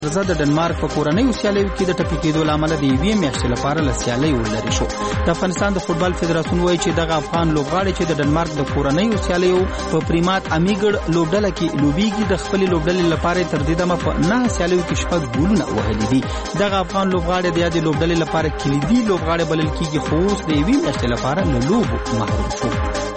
زه د ډنمارک په کورنۍ سیالیو کې د ټپي کېدو له امله د یوې میاشتې لپاره له سیالیو لرې شو. د افغانستان د فوټبال فدراسیون وایي چې دغه افغان لوبغاړی چې د ډنمارک د کورنۍ سیالیو په پریمات امیګړ لوبډله کې لوبیږي د خپلې لوبډلې لپاره تر دې دمه په 9 سیالیو کې 6 ګولونه وهلي دي. دغه افغان لوبغاړی د یادې لوبډلې لپاره کلیدي لوبغاړی بلل کېږي خو اوس د یوې میاشتې لپاره له لوبو محروم شو.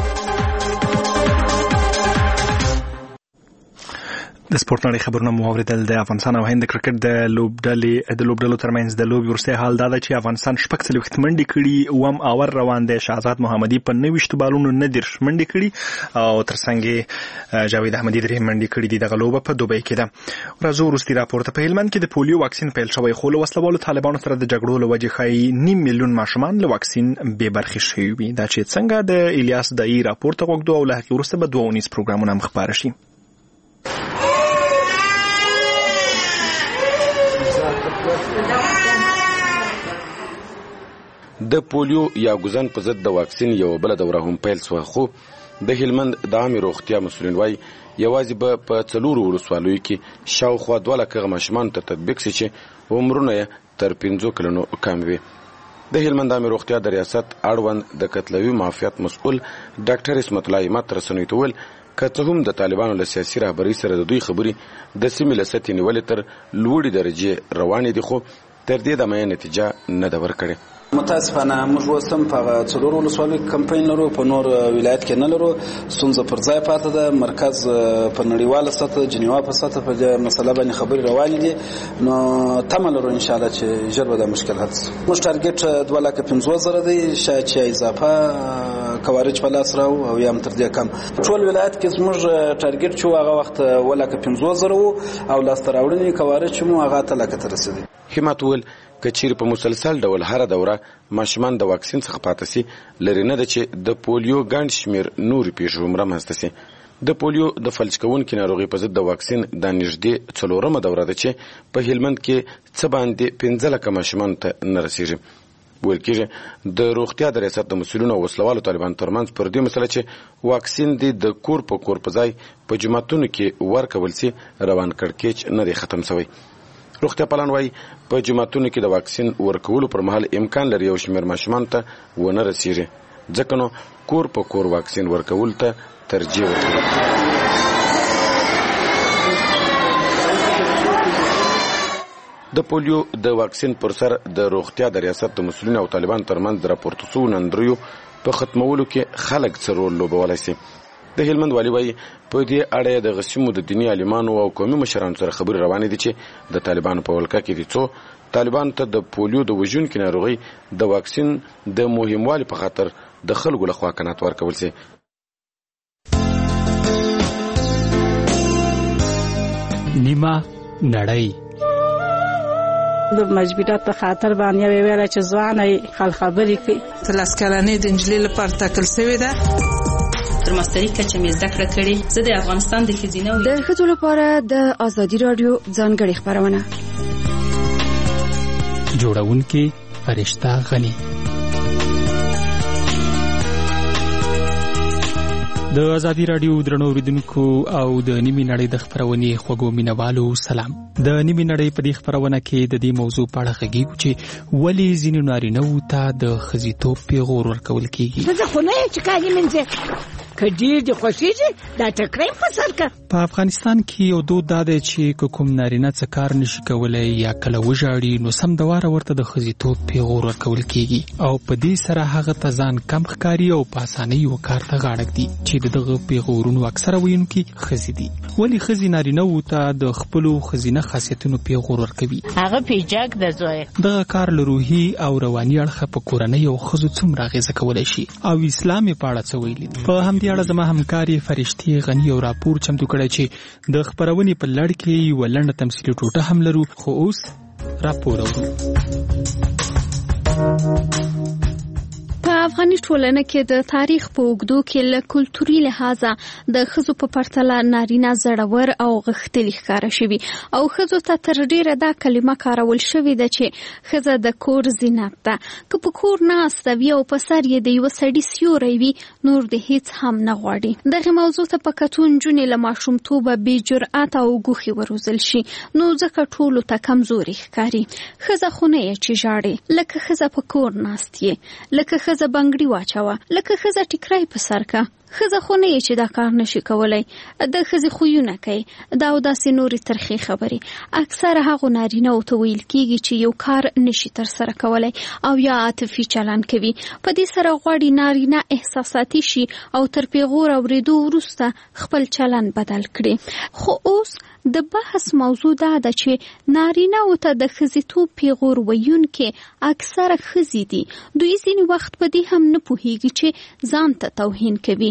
د سپورت نړۍ خبرونه مو اوریدل. د افغانستان او هند د کرکټ د لوبډلو ترمنځ د لوبې وروستی حال دا ده چې افغانستان 46 منډې کړي، اوم اور روان دی. شهزاد محمدي په 29 بالونو 19 منډې کړي او ترڅنګ جاوید احمدي 3 منډې کړي دي. دغه لوبه په دوبۍ کې ده. راځو وروستي راپور ته. په هلمند کې د پولیو واکسین پیل شوی خو له وسلوالو طالبانو سره د جګړو له وجې ښایي 9 میلیون ماشومان له واکسین بې برخې شوي وي. دا چې څنګه د الیاس دایي راپور ته غوږ او له هغې وروسته به 2 اونیز پروګرامونه هم خپاره شي. د پولیو یا ګوزن په ضد د واکسین یو بل دوره هم پیل شوه خو د هلمند د عامې روغتیا مسؤلین وایي یوازې به په 4 ولسوالیو کې شاوخوا 2 لکه ماشومان ته تطبیق شي چې عمرونه یې تر 15 کلونو کم وي. د هلمند عامې روغتیا د ریاست اړوند د قتلوي معافیت مسؤل ډاکټر اسمت الله امت رسنیو ته ویل که څه هم د طالبانو له سیاسي رهبرۍ سره د دوی خبرې د سیمې له سطحې نیولې تر لوړې درجې روانې دي خو تر دې دمه یې نتیجه نه ده ورکړې. متاسفانه موږ اوس هم په 4 ولسوالیو کې کمپاین لرو، په نور ولایت کې نه لرو. ستونزه پر ځای پاتې ده. مرکز په نړیواله سطح جنیوا په سطح په دې مسله باندې خبرې روانې دي. نو تمه لرو ان شاء الله چې ژر به دا مشکل حل شي. موږ ټارګټ 2,15,000 دی، شاید چې اضافه کوارج په لاس راو او یا هم تر دې کم. ټول ولایت کې زموږ ټارګټ چې هغه وخت 1,15,000 او لاس راوړنې کوارج چې مو هغه 3,00,000 ته رسیدي. همت ول کچیر په مسلسل ډول هر دوره ماشومان د واکسین څخه پاتې سي لري نه ده چې د پولیو ګڼ شمیر نورې پیښې هم رامنځته سي. د پولیو د فلج کوونکې ناروغۍ په ضد د واکسین د نږدې 4مه دوره ده چې په هلمند کې څه باندې 15 لکه ماشومان ته نه رسیږي. ویل کېږي د روغتیا د ریاست د مسؤلینو او وسلوالو طالبانو ترمنځ پر دې مسله چې واکسین د کور په کور په ځای په جوماتونو کې ورکول سي روان کړکېچ نه دی ختم شوی. روغتیا پالان وایي په جوماتونو کې د واکسین ورکولو پر مهال امکان لري یو شمېر ماشومان ته ونه رسیږي، ځکه نو کور په کور واکسین ورکولو ته ترجیح ورکوي. د پولیو د واکسین پر سر د روغتیا د ریاست د مسؤلینو او طالبان ترمنځ د راپورته شوو نندریو په ختمولو کې خلک څه رول لوبولی سي. د هلمند والي وایي په دې اړه د غسیمو د دیني عالمانو او قومي مشرانو سره خبرې روانې دي چې د طالبانو په ولکه کې دي څو طالبانو ته د پولیو د وژونکې ناروغۍ د واکسین د مهموالي په خاطر د خلکو لخوا قناعت ورکول سي. نیمه نړۍ د مجبورات په خاطر باندې ویل چې ځواني خل خبرې کوي. 13 کلنې د انجلۍ لپاره ټاکل شوې ده. تر ماسترۍ کچه مې زده کړه کړې. زه د افغانستان د ښځینه د ښځو لپاره د ازادي راډیو ځانګړې خپرونه جوړونکې فرشته غني. د ازادي راډیو درنو اوریدونکو او د نیمې نړۍ د خپرونې خوږو مینوالو سلام. د نیمې نړۍ په دې خپرونه کې د دې موضوع په اړه غږیږو چې ولې ځینو نارینه‌وو ته د ښځیتوب پیغور ورکول کېږي. زه خو نه یم چې کالي مینځم، که ډېر دې خوښېږي دا ټکری په سر که. په افغانستان کې یو دود دا دی چې کوم نارینه څه کار نشي کولی یا کله وژاړي نو سمدواره ورته د ښځیتوب پیغور ورکول کېږي او په دې سره هغه ته ځان کم ښکاري او په اسانۍ یو کار ته غاړه ږدي چې د دغه پیغورونو اکثره ویونکي ښځې دي. ولې ښځې نارینه‌وو ته د خپلو ښځینه خاصیتونو پیغور ورکوي؟ هغه پیجک د زوی دغه کار له روحي او رواني اړخه په کورنۍ او ښځو څومره اغېزه کولی شي او اسلام یې په اړه څه ویلي دي؟ په همدې اړه زما همکارې فرشتې غني یو راپور چمتو کړی چې د خپرونې په لړ کې یوه لنډه تمثیلي ټوټه هم لرو، خو اوس راپور اورو. په په افغاني ټولنه کې د تاریخ په اوږدو کې له کلتوري لحاظه د ښځو په پرتله نارینه زړور او غښتلي ښکاره شوي او ښځو ته تر ډیره دا کلمه کارول شوې ده چې ښځه د کور زینت ده. که په کور ناسته وي او په سر یې د یوه سړي سیوری وي نور د هیڅ هم نه غواړي. دغې موضوع ته په کتو نجونې له ماشومتوبه بې جرأته او ګوښې وروزل شي نو ځکه ټولو ته کمزوري ښکاري. ښځه خو نه یې چې ژاړې، لکه ښځه په کور ناست یې، لکه ښځه بنګړي واچوه، لکه ښځه ټیکری په سر کا. ښځه خو نه یې چې دا کار نشي کولی، د ښځې خویونه کوي، دا او داسې نورې ترخې خبرې. اکثره هغو نارینه‌و ته ویل کېږي چې یو کار نشي ترسره کولی او یا عاطفي چلند کوي. په دې سره غواړي نارینه احساساتي شي او تر پیغور اورېدو وروسته خپل چلند بدل کړي. خو اوس د بحث موضوع دا ده چې نارینه‌و ته د ښځېتوب پیغور ویونکي اکثره ښځې دي. دوی ځینې وخت په دې هم نه پوهېږي چې ځان ته توهین کوي.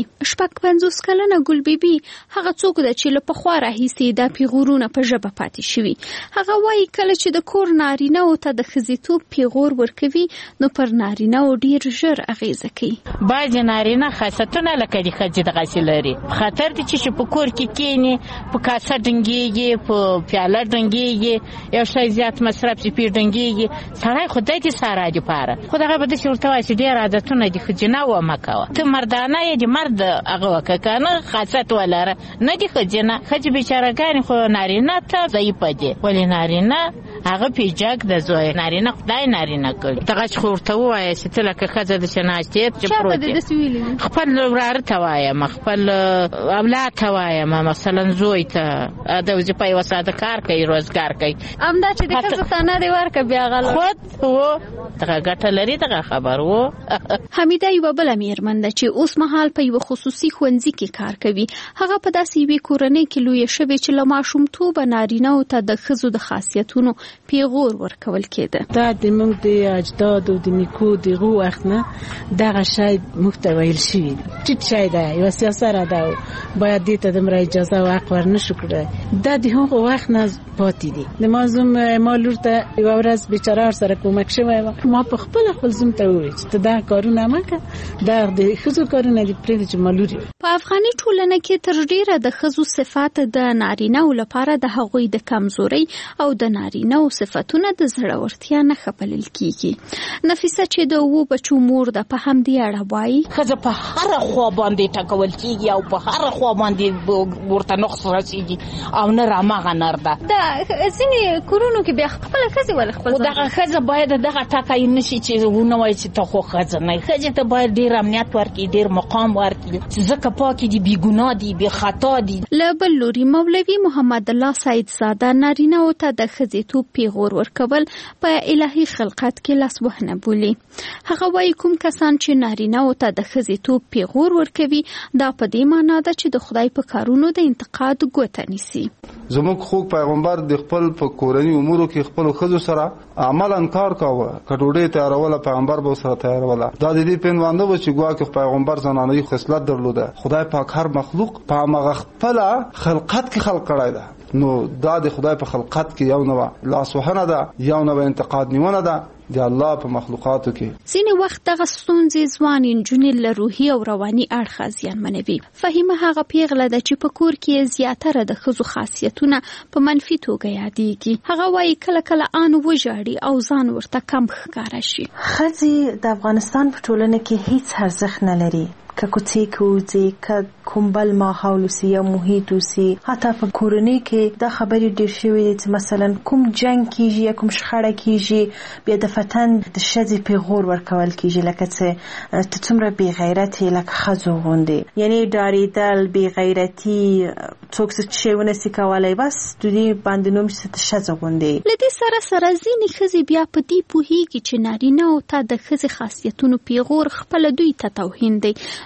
55 کلنه ګل بیبي هغه څوک ده چې له پخوا راهیسې دا پیغورونه په ژبه پاتې شوي. هغه وایي کله چې د کور نارینه‌و ته د ښځېتوب پیغور ورکوي نو پر نارینه‌و ډېر ژر اغېزه کوي. بعضې نارینه خاصتونه لکه د ښځې دغسې لري. خطر دی چې په کور کې کېني، په کاسه ډنګېږي، په پیاله ډنګېږي، یو شی زیات مصرف شي پې ډنګېږي. سړی خدای دې ساره دې پاره خو دغه به داسې ورته وایي چې ډېر عادتونه د ښځینه ومه کوه، ته مردانه یې، د مرد هغه وکړه که نه خاصت ولره، نه د ښځینه. ښځې بیچارهګانې خو نارینه ته ضعیفه دي، ولې نارینه هغه پیجک د زوی نارینه خدای نارینه کړي. دغه چې خو ورته ووایه چې ته لکه ښځه داسې ناستې چې پروت یې، خپل وراره ته وایم، خپل اولاد ته وایم، مثلا زوی ته د وظیفه یوه ساده کار کوي، روزګار کوي، همدا چې د ښځو تانه دې ورکړه بیا غله خود و دغه ګټه لري. دغه خبر و. حمیده یوه بله مېرمن ده چې اوس مهال په یوه خصوصي ښوونځي کې کار کوي. هغه په داسې یوې کورنۍ کې لویه شوې چې له ماشومتوبه نارینه‌و ته د ښځو د خاصیتونو پیغور ورکول کېده. دا د موږ د اجدادو د نیکو دغه وخت نه دغه شی موږ ته ویل شوي ټیټ شی ده، یوه سیاسره ده، باید دې ته دومره اجازه او حق ورنشو کړی. دا د هغو وخت نه پاتې دي. د ما زوم ما لور ته یوه ورځ بیچاره ورسره کومک شوی وه، ما په خپله خپل زوم ته وویل چې ته دغه کارونه مه کوه، دا د ښځو کارونه دي پرېږده چې ما لور یې. په افغاني ټولنه کې تر ډیره د ښځو صفات د نارینه‌و لپاره د هغوی د کمزورۍ او د نارینه‌و صفتونه د زړورتیا نښه بلل کېږي. نفیسه چې د 2 بچو مور ده په همدې اړه وایي ښځه په هره خوا باندې ټکول کېږي او په هره خوا باندې ورته نقص رسېږي او نه رامغه نر ده. دا ځینې کورونو کې بیا خپله ښځې ولې خپل خو دغه ښځه باید دغه ټکی نه شي چې ونه وایي چې ته خو ښځه نه یې. ښځې ته باید ډېر امنیت ورکړي، ډېر مقام ورکړي چې ځکه پاکې دي، بې ګناه دي، بې خطا دي. له بل لوري مولوي محمد الله سید زاده نارینه‌و ته د ښځېتوب پیغور ورکول په الهي خلقت کې لاسوهنه بولي. هغه وایي کوم کسان چې نارینه‌و ته د ښځېتوب پیغور ورکوي دا په دې معنا ده چې د خدای په کارونو د انتقاد ګوته نیسي. زموږ خوږ پیغمبر د خپل په کورني امورو کې خپلو ښځو سره عملاً کار کاوه. که ډوډۍ تیاروله پیغمبر به سره تیاروله. دا د دې پنوانده و چې ګواکې پیغمبر زنانوي خصلت درلوده. خدای پاک هر مخلوق په همغه خپله خلقت کې خلق کړی ده، نو دا د خدای په خلقت کې یو نوه لاسوهنه ده، یو نوه انتقاد نیونه ده د الله په مخلوقاتو کې. ځینې وخت دغه ستونزې ځوان نجونې له روحي او رواني اړخه زیانمنوي. فهیمه هغه پیغله ده چې په کور کې زیاتره د ښځو خاصیتونه په منفي توګه یادېږي. هغه وایي کله کله آن وژاړي او ځان ورته کم ښکاره شي. ښځې د افغانستان په ټولنه کې هیڅ ارزښت نه لري. که کوڅې کې وځي، که کوم بل ماحول وسي یا محیط وسي، حتی په کورنۍ کې دا خبرې ډېر شوې دي چې مثلا کوم جنګ کېږي یا کوم شخړه کېږي بیا د فتن د ښځې پیغور ورکول کېږي لکه څه ته څومره بې غیرتې لکه ښځو غوندې، یعنې ډارېدل، بې غیرتي، څوک څه شی ونسي کولی، بس د دې باندې نوم چې ته ښځه غوندې. له دې سره سره ځینې ښځې بیا په دې پوهېږي چې نارینه‌و ته د ښځې خاصیتونو پیغور خپله دوی ته توهین دی،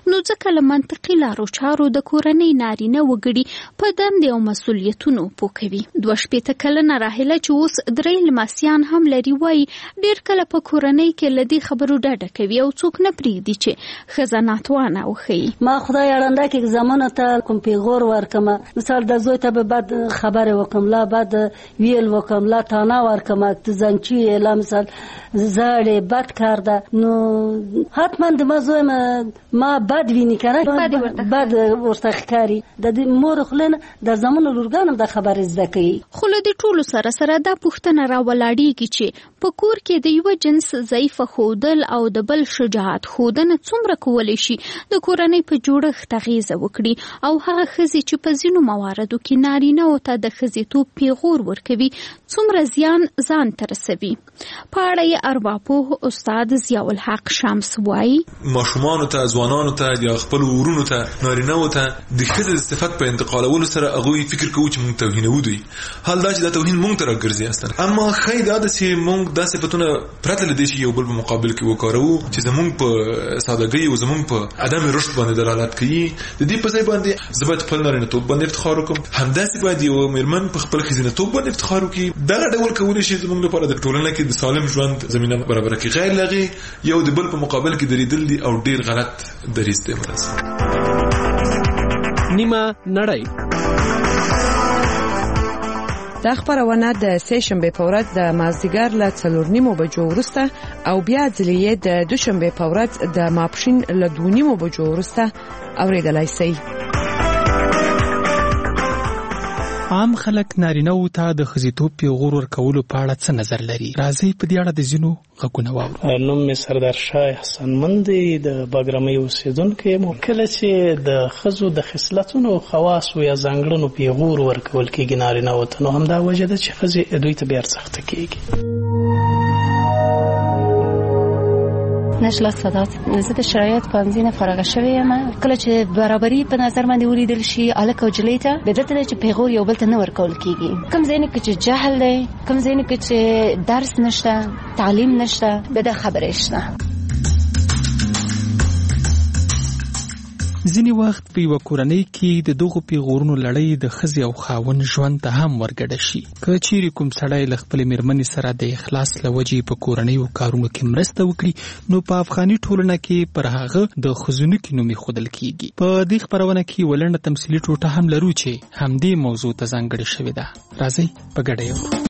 نو ځکه له منطقي لارو چارو د کورنۍ نارینه وګړي په دندې او مسؤلیتونو پوکوي. 22 کلنه راهله چې اوس 3 لمسیان هم لري وایي ډېر کله په کورنۍ کې له دې خبرو ډډه کوي او څوک نه پرېږدي چې ښځه ناتوانه وښیي. ما خدای اړنده کې زمانه ته کوم پیغور ورکم، مثال د زوی ته به بد خبره وکم، لا بد ویل وکم، لا تانه ورکم، ته زنچی لا مثال زړې بد کار ده، نو حتما د ما زوی ما بد ویني کنه، بد ورته ښکاري. د مور خلنه د زمانه لورګانم د خبرې زده کوي. خو له دې ټولو سره دا پوښتنه راولاړېږي چې په کور کې د یو جنس ضعیفه ښودل او د بل شجاعت ښودنه څومره کولی شي د کورنۍ په جوړښت اغېزه وکړي، او هغه ښځې چې په ځینو مواردو کې نارینه‌و ته د ښځېتوب پیغور ورکوي څومره زیان ځان ته رسوي. په اړه یې ارواپوه استاد ضیاءالحق شمس وایي ماشومانو ته، ځوانانو ته یا خپل ورونو ته، نارینه‌و ته د ښځې د صفت په انتقالولو سره هغوی فکر کوي چې موږ توهینوو دوی. حال دا چې دا توهین موږ ته راګرځي اصلا، اما ښایي دا ده چې موږ دا صفتونه پرته له دې چې یو بل په مقابل کې وکاروو چې زموږ په سادهګۍ او زموږ په عدم رشد باندې دلالت کوي. د دې په ځای باندې زه باید خپل نارینه‌توب باندې افتخار وکړم، همداسې باید یو مېرمن په خپل ښځینه‌توب باندې افتخار وکړي. دغه ډول کولی شي زموږ لپاره د ټولنه کې د سالم ژوند زمینه برابره کړي. غیر له هغې یو د بل په مقابل کې درېدل دي او ډېر غلط دریځ دی. نیمه نړۍ دا خبرونه د سه شنبه په ورځ د مازدیګر له 4:30 بجو وروسته او بیا ځلې د دوشنبه په ورځ د ماپښین له 2:30 بجو وروسته اوریدلای شئ. عام خلک نارینه‌و ته د ښځېتوب پیغور ورکولو په اړه څه نظر لري؟ راځئ په دې اړه د ځینو غږونه واورو. نوم مې سردار شاه احسان مند دی، د باګرامۍ اوسېدونکی یم. کله چې د ښځو د خصلتونو خواصو یا ځانګړنو پیغور ورکول کېږي نارینه‌و ته، نو همدا وجه ده چې ښځې دوی ته بې ارزښته کېږي. نجله سادات، زه د شرایط پوهنځي نه فارغه شوې یم. کله چې برابري په نظر باندې ولیدل شي هلک او نجلۍ ته، بدعت دی چې پیغور یو بل ته نه ورکول کېږي. کوم ځایونه کې چې جهل دی، کوم ځایونه کې چې درس نشته، تعلیم نشته، به دا خبرې شته. ځینې وخت په یوه کورنۍ کې د دغو پیغورونو لړۍ د ښځې او خاوند ژوند ته هم ورګډه شي. که چیرې کوم سړی له خپلې مېرمنې سره د اخلاص له وجې په کورنیو کارونو کې مرسته وکړي، نو په افغاني ټولنه کې پر هغه د ښځینکي نوم ایښودل کېږي. په دې خپرونه کې یوه لنډه تمثیلي ټوټه هم لرو چې همدې موضوع ته ځانګړې شوې ده. راځئ په ګډه یې وکړو.